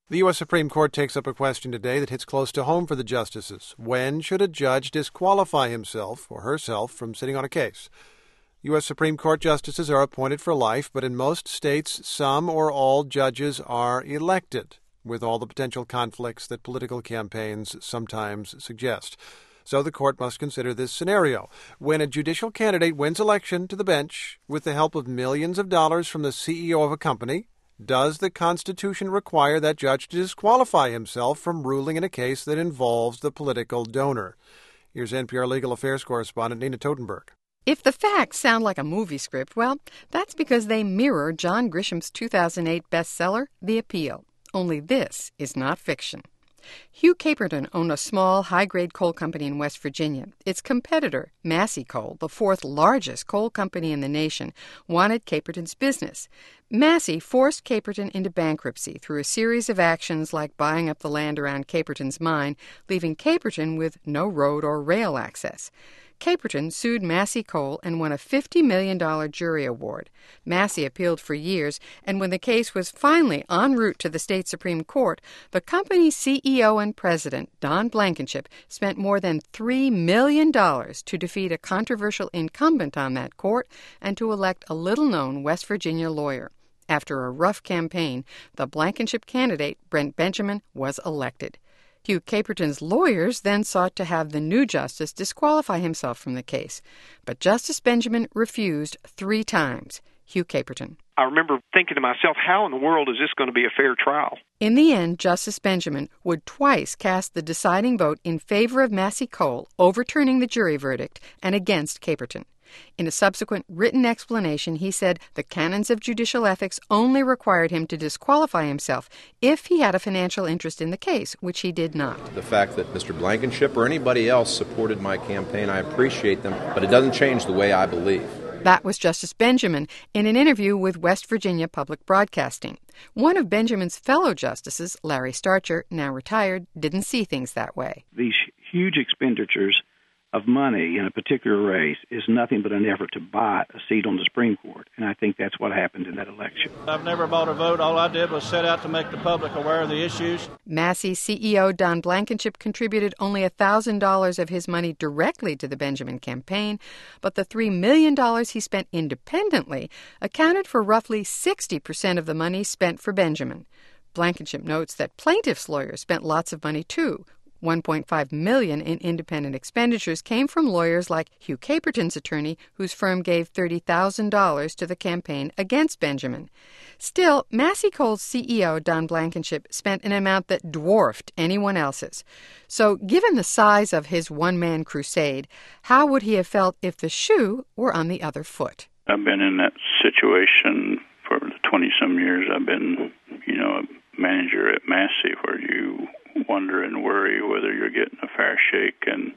The U.S. Supreme Court takes up a question today that hits close to home for the justices. When should a judge disqualify himself or herself from sitting on a case? U.S. Supreme Court justices are appointed for life, but in most states, some or all judges are elected, with all the potential conflicts that political campaigns sometimes suggest. So the court must consider this scenario. When a judicial candidate wins election to the bench with the help of millions of dollars from the CEO of a company, does the Constitution require that judge to disqualify himself from ruling in a case that involves the political donor? Here's NPR legal affairs correspondent Nina Totenberg. If the facts sound like a movie script, well, that's because they mirror John Grisham's 2008 bestseller, The Appeal. Only this is not fiction. Hugh Caperton owned a small, high-grade coal company in West Virginia. Its competitor, Massey Coal, the fourth largest coal company in the nation, wanted Caperton's business. Massey forced Caperton into bankruptcy through a series of actions like buying up the land around Caperton's mine, leaving Caperton with no road or rail access. Caperton sued Massey Coal and won a $50 million jury award. Massey appealed for years, and when the case was finally en route to the state Supreme Court, the company's CEO and president, Don Blankenship, spent more than $3 million to defeat a controversial incumbent on that court and to elect a little-known West Virginia lawyer. After a rough campaign, the Blankenship candidate, Brent Benjamin, was elected. Hugh Caperton's lawyers then sought to have the new justice disqualify himself from the case, but Justice Benjamin refused 3 times. Hugh Caperton. I remember thinking to myself, how in the world is this going to be a fair trial? In the end, Justice Benjamin would twice cast the deciding vote in favor of Massey Coal, overturning the jury verdict, and against Caperton. In a subsequent written explanation, he said the canons of judicial ethics only required him to disqualify himself if he had a financial interest in the case, which he did not. The fact that Mr. Blankenship or anybody else supported my campaign, I appreciate them, but it doesn't change the way I believe. That was Justice Benjamin in an interview with West Virginia Public Broadcasting. One of Benjamin's fellow justices, Larry Starcher, now retired, didn't see things that way. These huge expenditures of money in a particular race is nothing but an effort to buy a seat on the Supreme Court, and I think that's what happened in that election. I've never bought a vote. All I did was set out to make the public aware of the issues. Massey CEO Don Blankenship contributed only $1,000 of his money directly to the Benjamin campaign, but the $3 million he spent independently accounted for roughly 60% of the money spent for Benjamin. Blankenship notes that plaintiffs' lawyers spent lots of money, too. $1.5 million in independent expenditures came from lawyers like Hugh Caperton's attorney, whose firm gave $30,000 to the campaign against Benjamin. Still, Massey Coal's CEO, Don Blankenship, spent an amount that dwarfed anyone else's. So, given the size of his one-man crusade, how would he have felt if the shoe were on the other foot? I've been in that situation for the 20-some years. I've been, a manager at Massey, where you wonder and worry whether you're getting a fair shake, and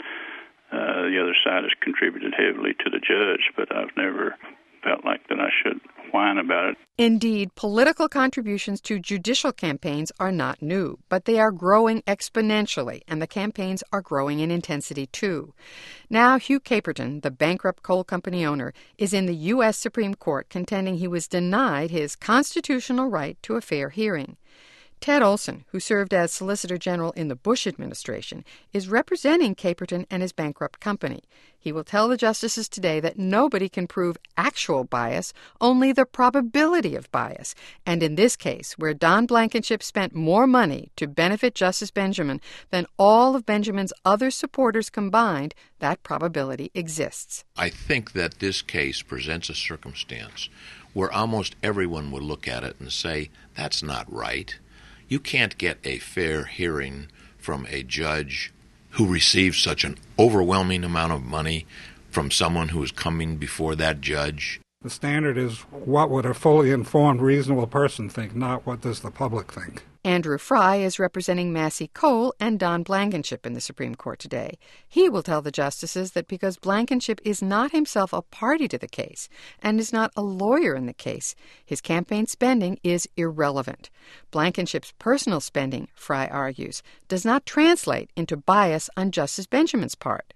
the other side has contributed heavily to the judge, but I've never felt like that I should whine about it. Indeed, political contributions to judicial campaigns are not new, but they are growing exponentially, and the campaigns are growing in intensity too. Now, Hugh Caperton, the bankrupt coal company owner, is in the U.S. Supreme Court contending he was denied his constitutional right to a fair hearing. Ted Olson, who served as Solicitor General in the Bush administration, is representing Caperton and his bankrupt company. He will tell the justices today that nobody can prove actual bias, only the probability of bias. And in this case, where Don Blankenship spent more money to benefit Justice Benjamin than all of Benjamin's other supporters combined, that probability exists. I think that this case presents a circumstance where almost everyone would look at it and say, that's not right. You can't get a fair hearing from a judge who receives such an overwhelming amount of money from someone who is coming before that judge. The standard is what would a fully informed, reasonable person think, not what does the public think. Andrew Fry is representing Massey Coal and Don Blankenship in the Supreme Court today. He will tell the justices that because Blankenship is not himself a party to the case and is not a lawyer in the case, his campaign spending is irrelevant. Blankenship's personal spending, Fry argues, does not translate into bias on Justice Benjamin's part.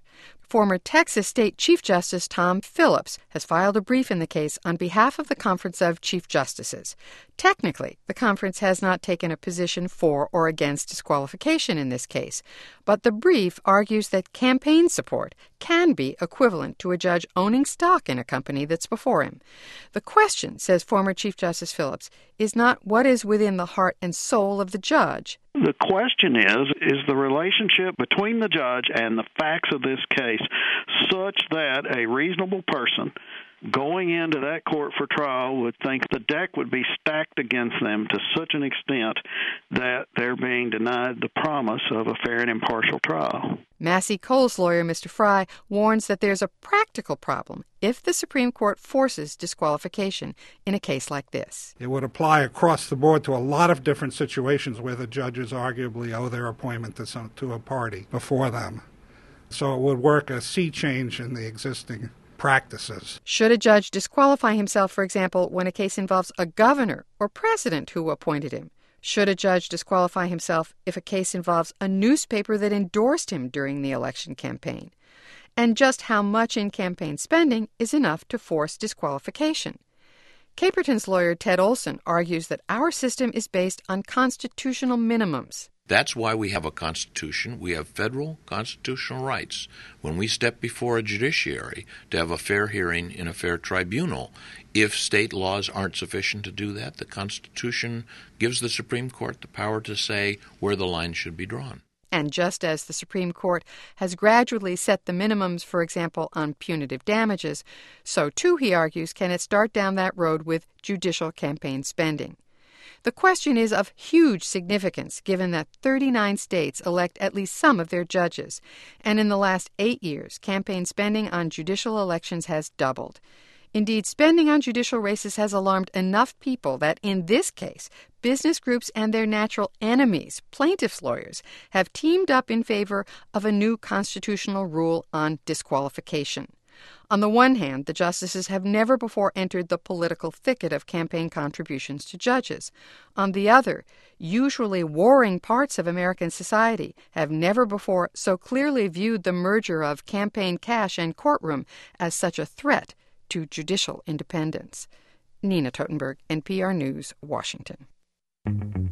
Former Texas State Chief Justice Tom Phillips has filed a brief in the case on behalf of the Conference of Chief Justices. Technically, the conference has not taken a position for or against disqualification in this case, but the brief argues that campaign support can be equivalent to a judge owning stock in a company that's before him. The question, says former Chief Justice Phillips, is not what is within the heart and soul of the judge. The question is the relationship between the judge and the facts of this case such that a reasonable person going into that court for trial would think the deck would be stacked against them to such an extent that they're being denied the promise of a fair and impartial trial. Massey Cole's lawyer, Mr. Fry, warns that there's a practical problem if the Supreme Court forces disqualification in a case like this. It would apply across the board to a lot of different situations where the judges arguably owe their appointment to a party before them. So it would work a sea change in the existing practices. Should a judge disqualify himself, for example, when a case involves a governor or president who appointed him? Should a judge disqualify himself if a case involves a newspaper that endorsed him during the election campaign? And just how much in campaign spending is enough to force disqualification? Caperton's lawyer, Ted Olson, argues that our system is based on constitutional minimums. That's why we have a constitution. We have federal constitutional rights. When we step before a judiciary to have a fair hearing in a fair tribunal, if state laws aren't sufficient to do that, the Constitution gives the Supreme Court the power to say where the line should be drawn. And just as the Supreme Court has gradually set the minimums, for example, on punitive damages, so too, he argues, can it start down that road with judicial campaign spending. The question is of huge significance given that 39 states elect at least some of their judges, and in the last 8 years, campaign spending on judicial elections has doubled. Indeed, spending on judicial races has alarmed enough people that, in this case, business groups and their natural enemies, plaintiffs' lawyers, have teamed up in favor of a new constitutional rule on disqualification. On the one hand, the justices have never before entered the political thicket of campaign contributions to judges. On the other, usually warring parts of American society have never before so clearly viewed the merger of campaign cash and courtroom as such a threat to judicial independence. Nina Totenberg, NPR News, Washington.